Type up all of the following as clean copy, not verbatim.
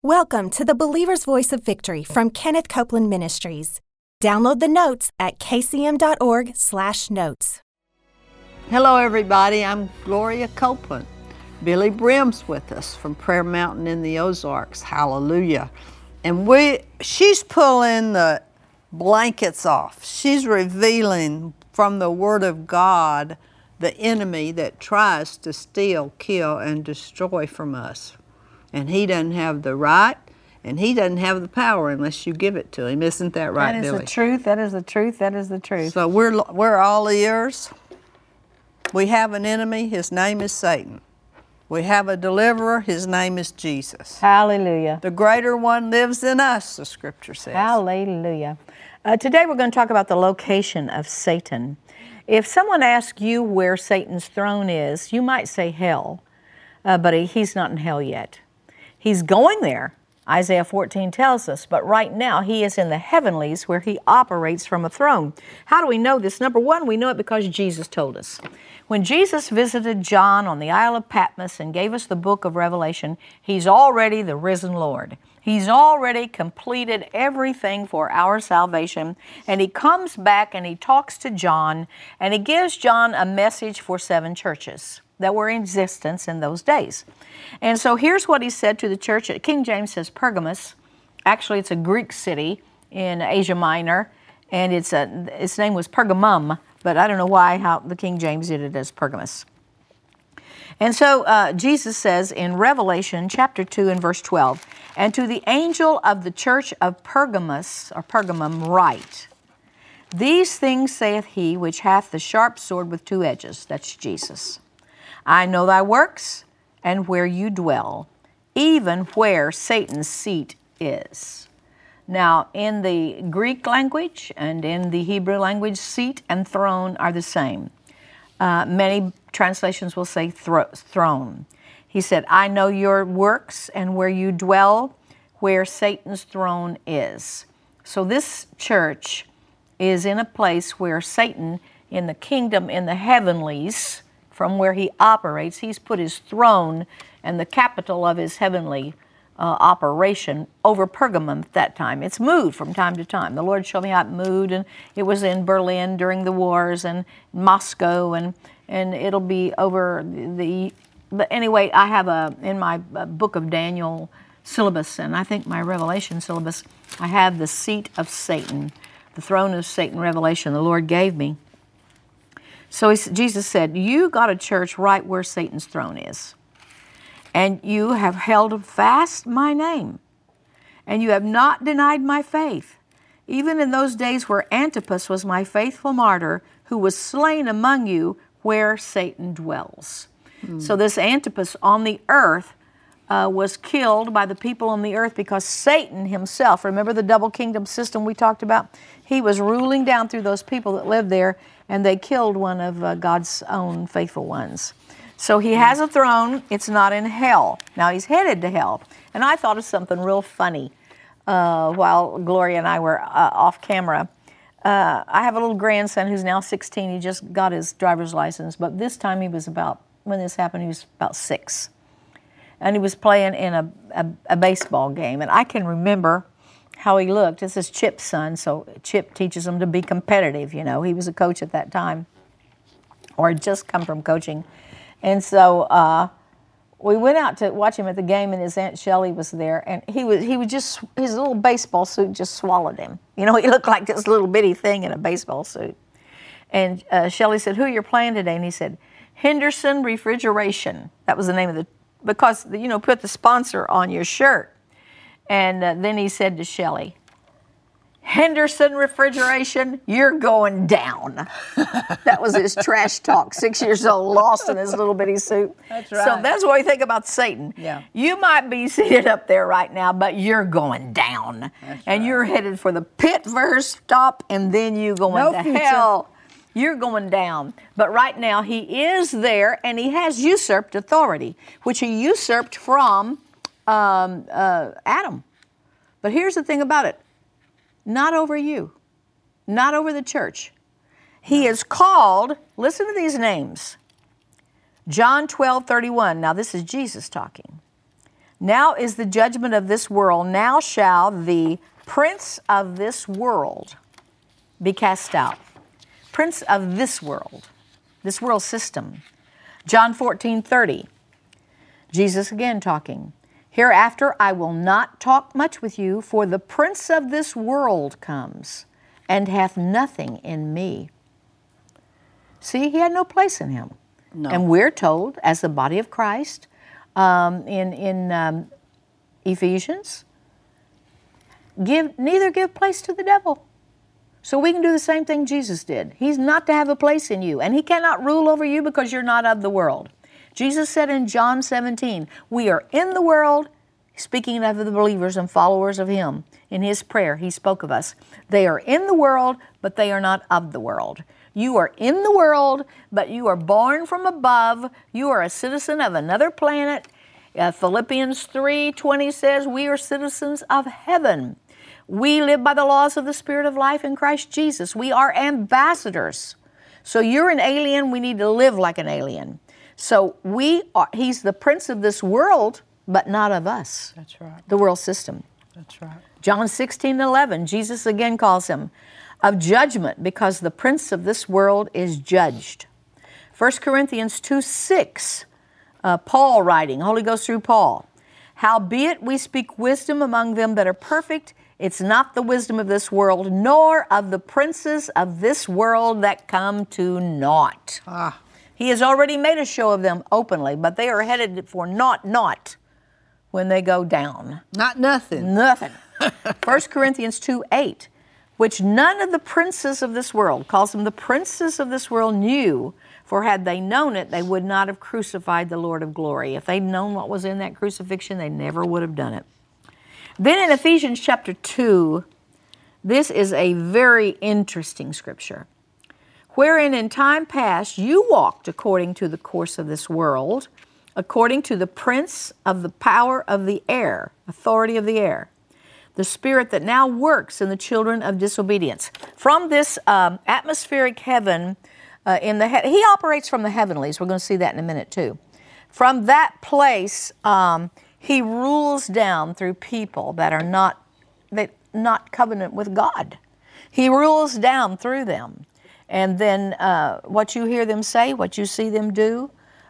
Welcome to the Believer's Voice of Victory from Kenneth Copeland Ministries. Download the notes at kcm.org/notes. Hello, everybody. I'm Gloria Copeland. Billy Brim's with us from Prayer Mountain in the Ozarks. Hallelujah. And she's pulling the blankets off. She's revealing from the Word of God the enemy that tries to steal, kill, and destroy from us. And he doesn't have the right, and he doesn't have the power unless you give it to him. Isn't that right, Billy? That is the truth. That is the truth. That is the truth. So we're all ears. We have an enemy. His name is Satan. We have a deliverer. His name is Jesus. Hallelujah. The greater one lives in us, the Scripture says. Hallelujah. Today we're going to talk about the location of Satan. If someone asks you where Satan's throne is, you might say hell, but he's not in hell yet. He's going there, Isaiah 14 tells us, but right now he is in the heavenlies where he operates from a throne. How do we know this? Number one, we know it because Jesus told us. When Jesus visited John on the Isle of Patmos and gave us the book of Revelation, he's already the risen Lord. He's already completed everything for our salvation, and he comes back and he talks to John, and he gives John a message for 7 churches that were in existence in those days. And so here's what he said to the church. King James says Pergamos. Actually, it's a Greek city in Asia Minor, and its name was Pergamum, but I don't know how the King James did it as Pergamos. And so Jesus says in Revelation chapter 2 and verse 12, "And to the angel of the church of Pergamos, or Pergamum, write, These things saith he which hath the sharp sword with 2 edges," that's Jesus. "I know thy works, and where you dwell, even where Satan's seat is." Now, in the Greek language and in the Hebrew language, seat and throne are the same. Many translations will say throne. He said, "I know your works and where you dwell, where Satan's throne is." So this church is in a place where Satan, in the kingdom, in the heavenlies, from where he operates, he's put his throne and the capital of his heavenly operation over Pergamum at that time. It's moved from time to time. The Lord showed me how it moved, and it was in Berlin during the wars, and Moscow, and it'll be over but anyway, I have in my book of Daniel syllabus, and I think my Revelation syllabus, I have the seat of Satan, the throne of Satan revelation the Lord gave me. So Jesus said, "You got a church right where Satan's throne is. And you have held fast my name. And you have not denied my faith, even in those days where Antipas was my faithful martyr, who was slain among you where Satan dwells." So this Antipas on the earth was killed by the people on the earth because Satan himself, remember the double kingdom system we talked about? He was ruling down through those people that lived there, and they killed one of God's own faithful ones. So he has a throne. It's not in hell. Now he's headed to hell. And I thought of something real funny while Gloria and I were off camera. I have a little grandson who's now 16. He just got his driver's license, but this time when this happened, he was about 6. And he was playing in a baseball game. And I can remember how he looked. This is Chip's son, so Chip teaches him to be competitive. You know, he was a coach at that time, or had just come from coaching. And so we went out to watch him at the game, and his Aunt Shelley was there, and he was just, his little baseball suit just swallowed him. You know, he looked like this little bitty thing in a baseball suit. And Shelley said, "Who you're playing today?" And he said, "Henderson Refrigeration." That was the name of because, you know, put the sponsor on your shirt. And then he said to Shelley, "Henderson Refrigeration, you're going down." That was his trash talk. 6 years old, lost in his little bitty suit. That's right. So that's what we think about Satan. Yeah. You might be seated up there right now, but you're going down. That's and right. You're headed for the pit first stop, and then you going to hell. You're going down. But right now, he is there, and he has usurped authority, which he usurped from Adam. But here's the thing about it. Not over you, not over the church. He is called, listen to these names. John 12:31. Now this is Jesus talking. Now is the judgment of this world. Now shall the prince of this world be cast out. Prince of this world system. John 14:30. Jesus again talking. Hereafter I will not talk much with you, for the prince of this world comes and hath nothing in me. See, he had no place in him. No. And we're told, as the body of Christ, in Ephesians, neither give place to the devil. So we can do the same thing Jesus did. He's not to have a place in you, and he cannot rule over you because you're not of the world. Jesus said in John 17, we are in the world, speaking of the believers and followers of him. In his prayer, he spoke of us. They are in the world, but they are not of the world. You are in the world, but you are born from above. You are a citizen of another planet. Philippians 3:20 says we are citizens of heaven. We live by the laws of the Spirit of life in Christ Jesus. We are ambassadors. So you're an alien. We need to live like an alien. So he's the prince of this world, but not of us. That's right. The world system. That's right. John 16:11, Jesus again calls him of judgment because the prince of this world is judged. 1 Corinthians 2:6, Paul writing, Holy Ghost through Paul. Howbeit we speak wisdom among them that are perfect. It's not the wisdom of this world, nor of the princes of this world that come to naught. He has already made a show of them openly, but they are headed for naught when they go down. Not nothing. Nothing. 1 Corinthians 2:8, which none of the princes of this world, calls them the princes of this world, knew, for had they known it, they would not have crucified the Lord of glory. If they'd known what was in that crucifixion, they never would have done it. Then in Ephesians chapter 2, this is a very interesting scripture. Wherein in time past you walked according to the course of this world, according to the prince of the power of the air, authority of the air, the spirit that now works in the children of disobedience. From this atmospheric heaven, he operates from the heavenlies. We're going to see that in a minute too. From that place, he rules down through people that are not covenant with God. He rules down through them. And then what you hear them say, what you see them do,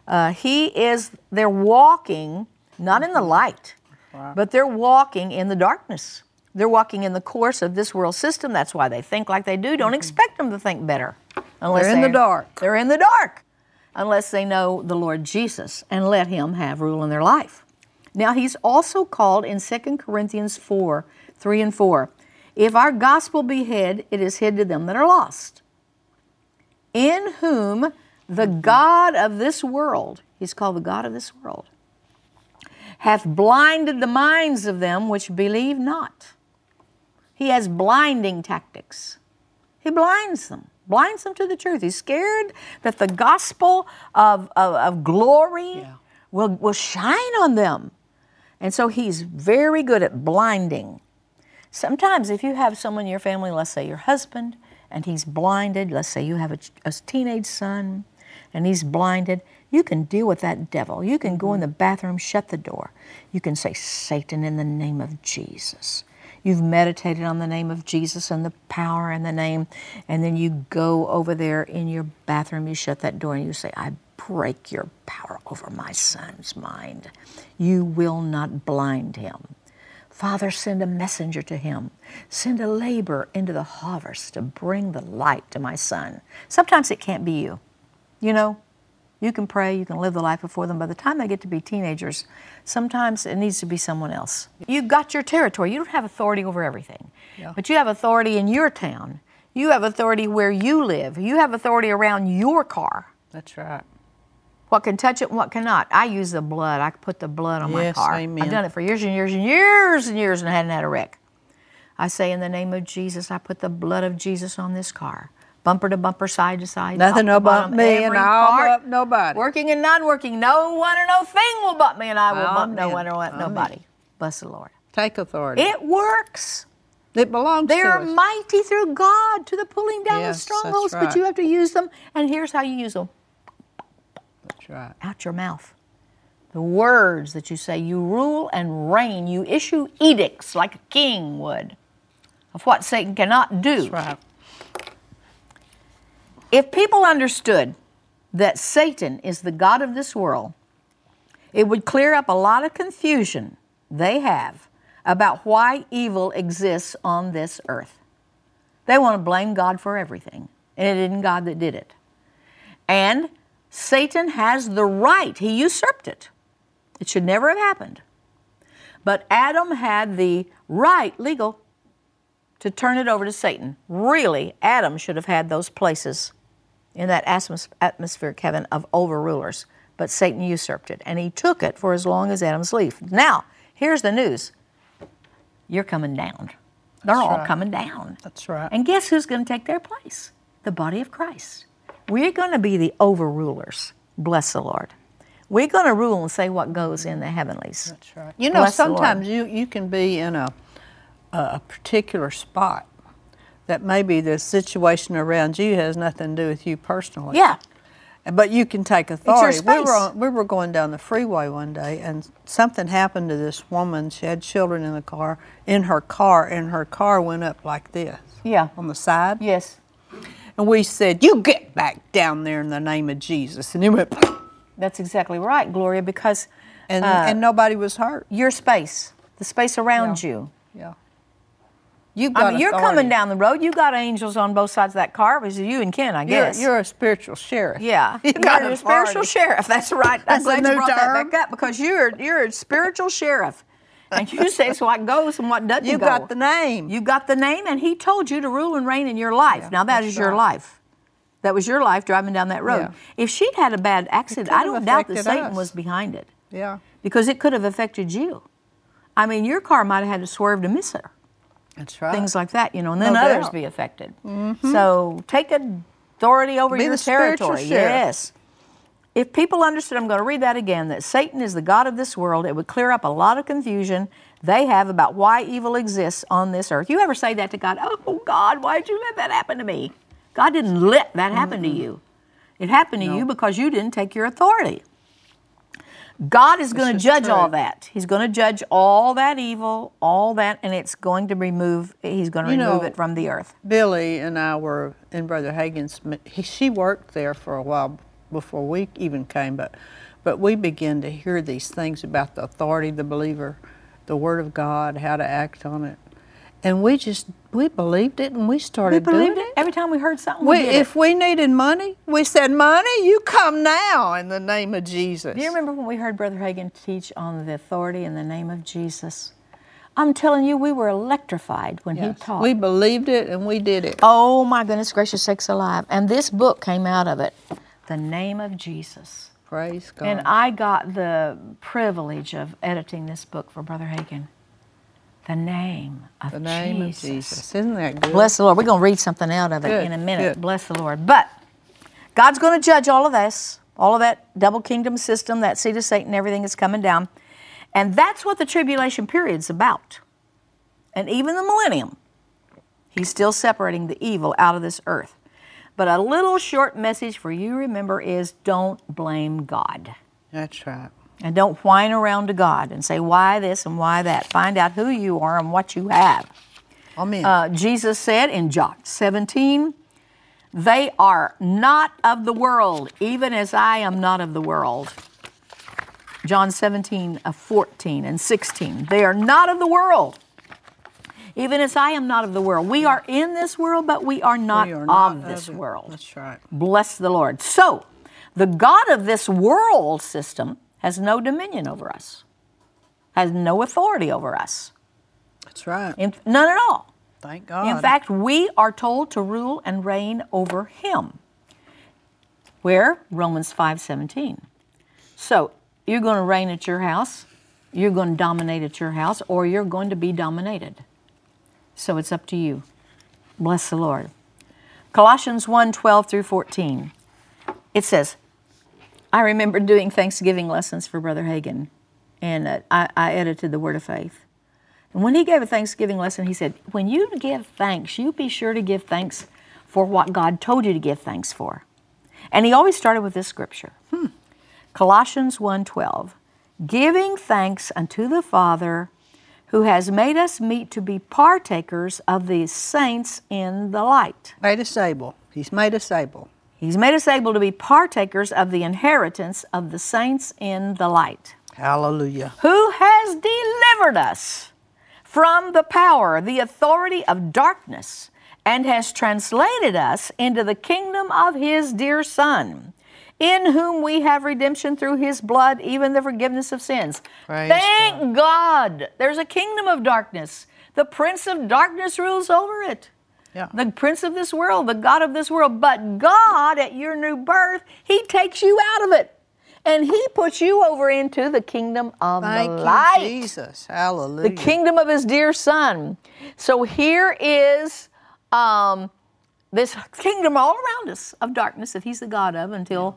they're walking, not in the light, but they're walking in the darkness. They're walking in the course of this world system. That's why they think like they do. Don't expect them to think better. They're in the dark. They're in the dark. Unless they know the Lord Jesus and let him have rule in their life. Now, he's also called in 2 Corinthians 4:3 and 4, if our gospel be hid, it is hid to them that are lost, in whom the God of this world, he's called the God of this world, hath blinded the minds of them which believe not. He has blinding tactics. He blinds them to the truth. He's scared that the gospel of glory will shine on them. And so he's very good at blinding. Sometimes if you have someone in your family, let's say your husband, and he's blinded, let's say you have a teenage son, and he's blinded, you can deal with that devil. You can go in the bathroom, shut the door. You can say, Satan, in the name of Jesus. You've meditated on the name of Jesus and the power and the name, and then you go over there in your bathroom, you shut that door, and you say, I break your power over my son's mind. You will not blind him. Father, send a messenger to him. Send a laborer into the harvest to bring the light to my son. Sometimes it can't be you. You know, you can pray, you can live the life before them. By the time they get to be teenagers, sometimes it needs to be someone else. You've got your territory. You don't have authority over everything. Yeah. But you have authority in your town. You have authority where you live. You have authority around your car. That's right. What can touch it and what cannot. I use the blood. I put the blood on my car. Amen. I've done it for years and years and years and years and I hadn't had a wreck. I say in the name of Jesus, I put the blood of Jesus on this car. Bumper to bumper, side to side. Nothing will bump me and I'll bump nobody. Working and non-working, no one or no thing will bump me and I will bump no one or nobody. Bless the Lord. Take authority. It works. It belongs to us. They are mighty through God to the pulling down of strongholds, that's right. But you have to use them. And here's how you use them. That's right. Out your mouth. The words that you say, you rule and reign. You issue edicts like a king would of what Satan cannot do. That's right. If people understood that Satan is the god of this world, it would clear up a lot of confusion they have about why evil exists on this earth. They want to blame God for everything, and it isn't God that did it. And Satan has the right. He usurped it. It should never have happened. But Adam had the right, legal, to turn it over to Satan. Really, Adam should have had those places in that atmospheric heaven of overrulers. But Satan usurped it, and he took it for as long as Adam's life. Now, here's the news. You're coming down. They're all coming down. That's right. And guess who's going to take their place? The body of Christ. We're going to be the overrulers. Bless the Lord. We're going to rule and say what goes in the heavenlies. That's right. You know, Bless the Lord. sometimes you can be in a particular spot that maybe the situation around you has nothing to do with you personally. Yeah. But you can take authority. It's your space. We were going down the freeway one day, and something happened to this woman. She had children in the car, and her car went up like this. Yeah. On the side. Yes. And we said, "You get back down there in the name of Jesus." And it went. That's exactly right, Gloria, because and nobody was hurt. your space, the space around you. Yeah. You've got you're authority. coming down the road. You got angels on both sides of that car. It was you and Ken, I guess. You're a spiritual sheriff. Yeah, You're a spiritual sheriff. That's right. I'm That's glad a you new brought that term. back up because you're a spiritual sheriff, and you say it's what goes and what doesn't You go. got the name. You got the name, and he told you to rule and reign in your life. Yeah, now that that's is your right. life. That was your life driving down that road. Yeah. If she'd had a bad accident, I could have don't doubt that affected Satan us. was behind it Yeah. because it could have affected you. I mean, your car might have had to swerve to miss her. That's right. Things like that, you know, and then No others doubt. be affected. So take authority over Be your the spiritual territory. sheriff. Yes. If people understood, I'm going to read that again, that Satan is the god of this world, it would clear up a lot of confusion they have about why evil exists on this earth. You ever say that to God? Oh, God, why'd you let that happen to me? God didn't let that happen to you. It happened to you because you didn't take your authority. God is going to is judge all true. that. He's going to judge all that evil, all that, and it's going to he's going to remove it from the earth. Billy and I were in Brother Hagin's. She worked there for a while before we even came, but we began to hear these things about the authority of the believer, the Word of God, how to act on it, and we believed it, and we started doing it. Every time we heard something, we did If we needed money, we said, "Money, you come now in the name of Jesus." Do you remember when we heard Brother Hagin teach on the authority in the name of Jesus? I'm telling you, we were electrified when he taught. We believed it, and we did it. Oh my goodness gracious sakes alive. And this book came out of it, The Name of Jesus. Praise God. And I got the privilege of editing this book for Brother Hagin. The name of the name of Jesus. Isn't that good? Bless the Lord. We're going to read something out of it Good, in a minute. good. Bless the Lord. But God's going to judge all of this, all of that double kingdom system, that seed of Satan, everything is coming down. And that's what the tribulation period's about. And even the millennium, he's still separating the evil out of this earth. But a little short message for you, remember, is don't blame God. That's right. And don't whine around to God and say, why this and why that. Find out who you are and what you have. Amen. Jesus said in John 17, they are not of the world, even as I am not of the world. John 17, 14 and 16. They are not of the world, even as I am not of the world. We are in this world, but we are not, of this world. That's right. Bless the Lord. So, the God of this world system has no dominion over us, has no authority over us. That's right. None at all. Thank God. In fact, we are told to rule and reign over him. Where? Romans 5:17. So, you're going to reign at your house, you're going to dominate at your house, or you're going to be dominated. So it's up to you. Bless the Lord. Colossians 1:12 through 14. It says, I remember doing Thanksgiving lessons for Brother Hagin, and I edited the Word of Faith. And when he gave a Thanksgiving lesson, he said, when you give thanks, you be sure to give thanks for what God told you to give thanks for. And he always started with this scripture. Colossians 1:12. giving thanks unto the Father, who has made us meet to be partakers of the saints in the light. Made us able. He's made us able. He's made us able to be partakers of the inheritance of the saints in the light. Hallelujah. Who has delivered us from the power, the authority of darkness, and has translated us into the kingdom of His dear Son, in whom we have redemption through His blood, even the forgiveness of sins. Thank God. There's a kingdom of darkness. The prince of darkness rules over it. Yeah. The prince of this world, the God of this world. But God, at your new birth, He takes you out of it. And He puts you over into the kingdom of the light. Thank you, Jesus. Hallelujah. The kingdom of His dear Son. So here is this kingdom all around us of darkness that He's the God of until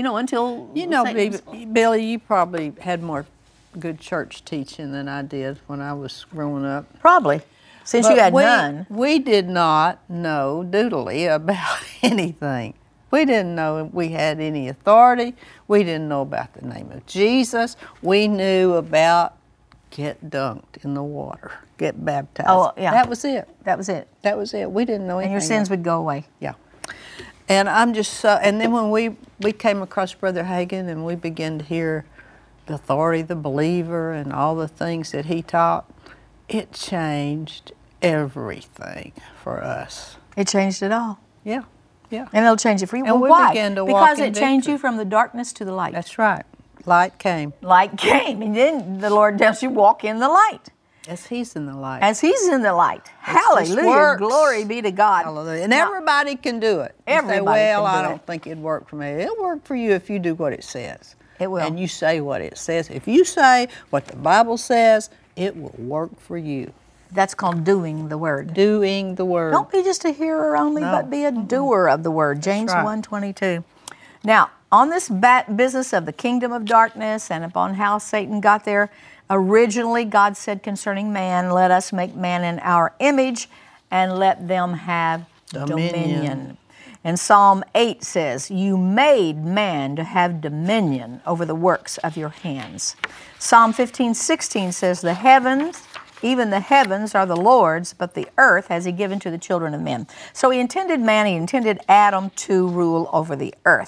Billy, you probably had more good church teaching than I did when I was growing up. Probably, since you had none. We did not know doodly about anything. We didn't know we had any authority. We didn't know about the name of Jesus. We knew about get dunked in the water, get baptized. Oh, yeah. That was it. That was it. That was it. We didn't know anything. And your sins else. would go away. Yeah. And I'm just so, and then when we came across Brother Hagin and we began to hear the authority of the believer and all the things that he taught, it changed everything for us. It changed it all. Yeah, yeah. And it'll change it for you. And well, we why? began to because walk in it changed victory. you from the darkness to the light. That's right. Light came. Light came. And then the Lord tells you walk in the light. As He's in the light. As He's in the light. It just Hallelujah. works. Glory be to God. Hallelujah. And Now, everybody can do it. You everybody say, well, can do I don't it. think it'd work for me. It'll work for you if you do what it says. It will. And you say what it says. If you say what the Bible says, it will work for you. That's called doing the word. Doing the word. Don't be just a hearer only, No. but be a doer of the word. James right. 1:22. Now, on this business of the kingdom of darkness and upon how Satan got there, originally God said concerning man, let us make man in our image and let them have dominion. And Psalm 8 says, you made man to have dominion over the works of your hands. Psalm 15:16 says, the heavens, even the heavens are the Lord's, but the earth has He given to the children of men. So He intended man, He intended Adam to rule over the earth.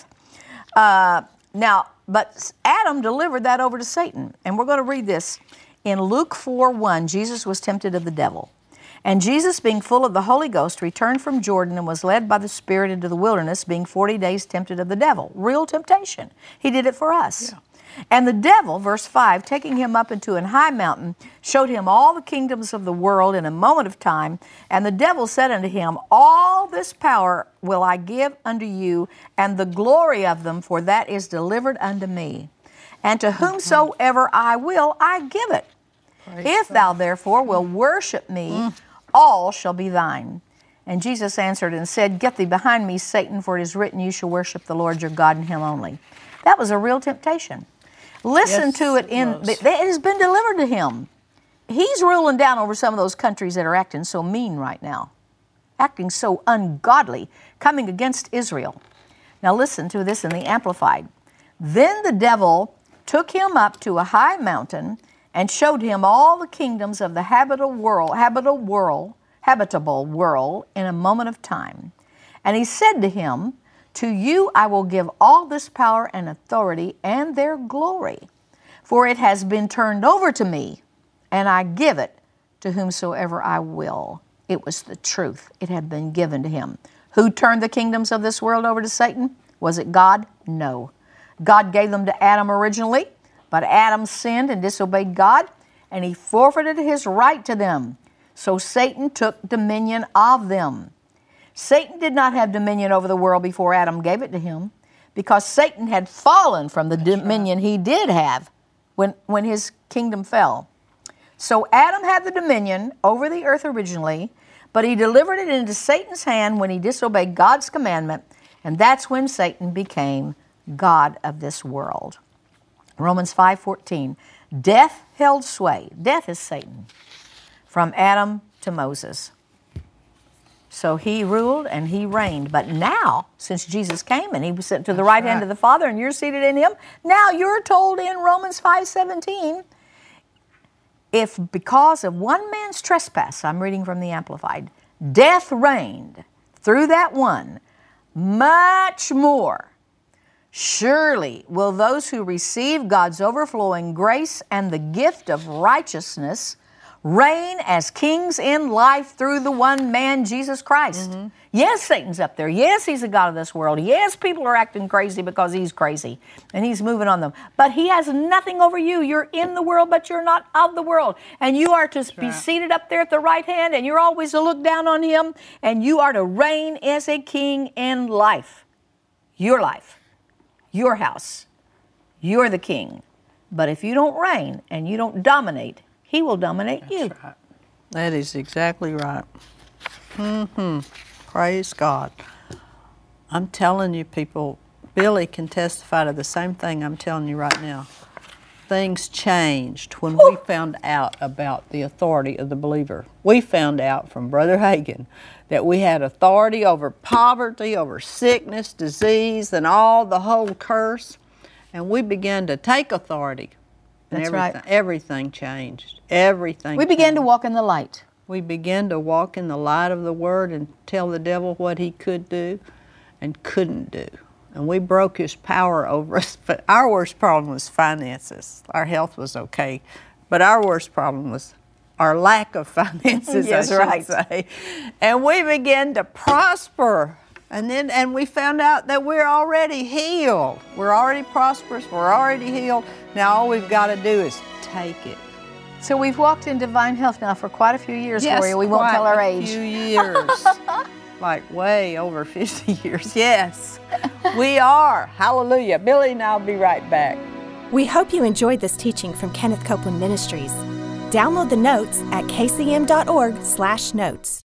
But Adam delivered that over to Satan. And we're going to read this in Luke 4:1. Jesus was tempted of the devil. And Jesus, being full of the Holy Ghost, returned from Jordan and was led by the Spirit into the wilderness, being 40 days tempted of the devil. Real temptation. He did it for us. Yeah. And the devil, verse 5, taking him up into an high mountain, showed him all the kingdoms of the world in a moment of time. And the devil said unto him, all this power will I give unto you, and the glory of them, for that is delivered unto me. And to whomsoever I will, I give it. If thou therefore wilt worship me, all shall be thine. And Jesus answered and said, get thee behind me, Satan, for it is written, you shall worship the Lord your God and Him only. That was a real temptation. Listen to it. It has been delivered to him. He's ruling down over some of those countries that are acting so mean right now, acting so ungodly, coming against Israel. Now listen to this in the Amplified. Then the devil took him up to a high mountain and showed him all the kingdoms of the habitable world in a moment of time. And he said to him, to you I will give all this power and authority and their glory, for it has been turned over to me, and I give it to whomsoever I will. It was the truth. It had been given to him. Who turned the kingdoms of this world over to Satan? Was it God? No. God gave them to Adam originally, but Adam sinned and disobeyed God, and he forfeited his right to them. So Satan took dominion of them. Satan did not have dominion over the world before Adam gave it to him, because Satan had fallen from the dominion he did have when his kingdom fell. So Adam had the dominion over the earth originally, but he delivered it into Satan's hand when he disobeyed God's commandment, and that's when Satan became God of this world. Romans 5:14, death held sway. Death is Satan. From Adam to Moses. So he ruled and he reigned. But now, since Jesus came and he was sent to the right hand of the Father and you're seated in him, now you're told in Romans 5:17, if because of one man's trespass, I'm reading from the Amplified, death reigned through that one, much more surely will those who receive God's overflowing grace and the gift of righteousness reign as kings in life through the one man, Jesus Christ. Mm-hmm. Yes, Satan's up there. Yes, he's the God of this world. Yes, people are acting crazy because he's crazy and he's moving on them. But he has nothing over you. You're in the world, but you're not of the world. And you are to be seated up there at the right hand, and you're always to look down on him, and you are to reign as a king in life. Your life, your house. You're the king. But if you don't reign and you don't dominate, he will dominate you. Right. That is exactly right. Praise God. I'm telling you, people, Billy can testify to the same thing I'm telling you right now. Things changed when we found out about the authority of the believer. We found out from Brother Hagin that we had authority over poverty, over sickness, disease, and all the whole curse. And we began to take authority. And That's right. Everything changed. Everything We began to walk in the light. We began to walk in the light of the Word and tell the devil what he could do and couldn't do. And we broke his power over us. But our worst problem was finances. Our health was okay. But our worst problem was our lack of finances, Yes, I should say. And we began to prosper. And we found out that we're already healed. We're already prosperous. We're already healed. Now all we've got to do is take it. So we've walked in divine health now for quite a few years, Gloria. We won't tell our age. a few years. Like way over 50 years. Yes, we are. Hallelujah. Billy and I'll be right back. We hope you enjoyed this teaching from Kenneth Copeland Ministries. Download the notes at kcm.org/notes.